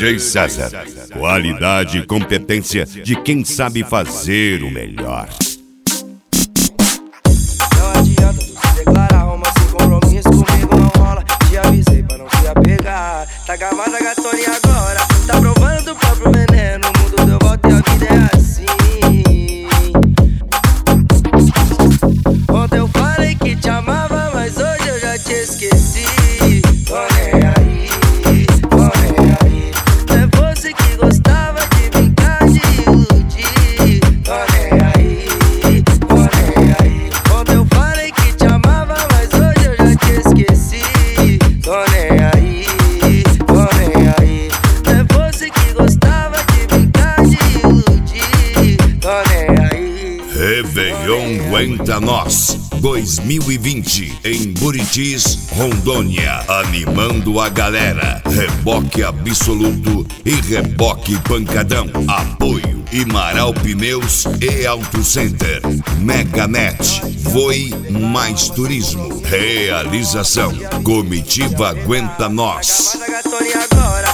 DJ César. Qualidade e competência de quem sabe fazer o melhor. Não adianta tu se declarar, romance sem compromisso comigo não rola. Te avisei pra não se apegar. Tá gamada gatona agora, tá provando do próprio veneno. O mundo deu volta e a vida é assim. Ontem eu falei que te amava, mas hoje eu já te esqueci. Tô nem aí, tô nem aí. É você que gostava de brincar, de iludir. Tô nem aí, tô nem aí. Ontem eu falei que te amava, mas hoje eu já te esqueci. Tô nem aí, tô nem aí. É você que gostava de brincar, de iludir. Tô nem aí. Réveillon Aguenta Nós 2020 em Buritis, Rondônia, animando a galera. Reboque Absoluto e Reboque Pancadão. Apoio Imaral Pneus e Auto Center. Meganet, Voe Mais Turismo. Realização Comitiva Aguenta Nós. Tá gamada gatona agora.